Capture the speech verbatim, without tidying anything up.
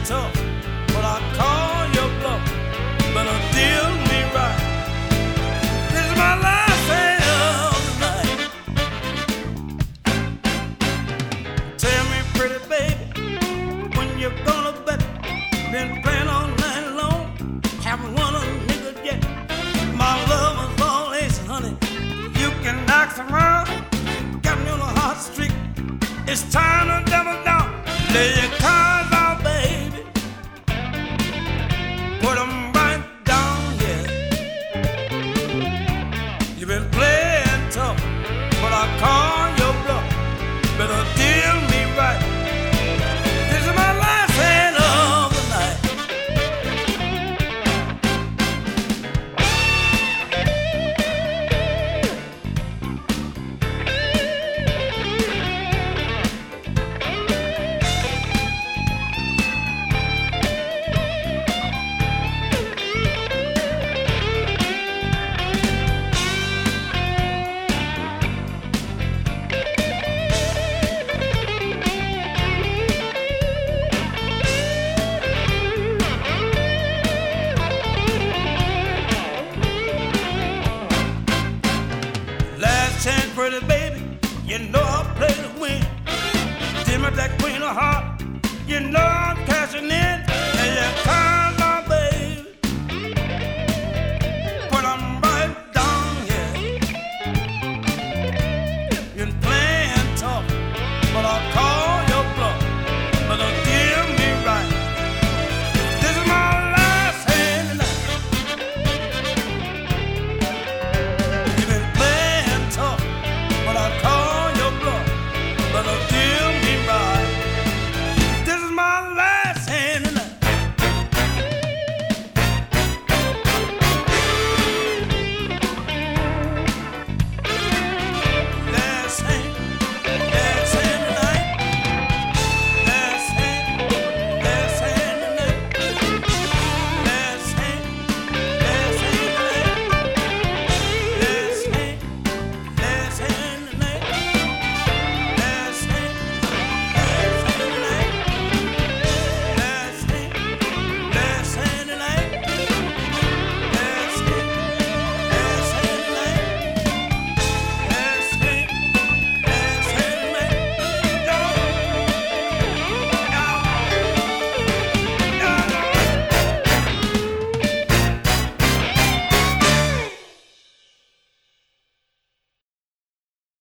tough, but I call your bluff. Better deal me right. This is my last hand of the night. Tell me, pretty baby, when you gonna bet? Been playing all night long, haven't won a nigga yet. My love is all ace, honey. You can knock around, got me on a hot streak. It's time to double down. Lay your cards out, baby. Put 'em right down here. You've been playing tough, but I call your bluff. Better deal me right. This is my last hand of the night. Pretty baby, you know I play to win. Give me that queen of heart, you know I'm cashing in.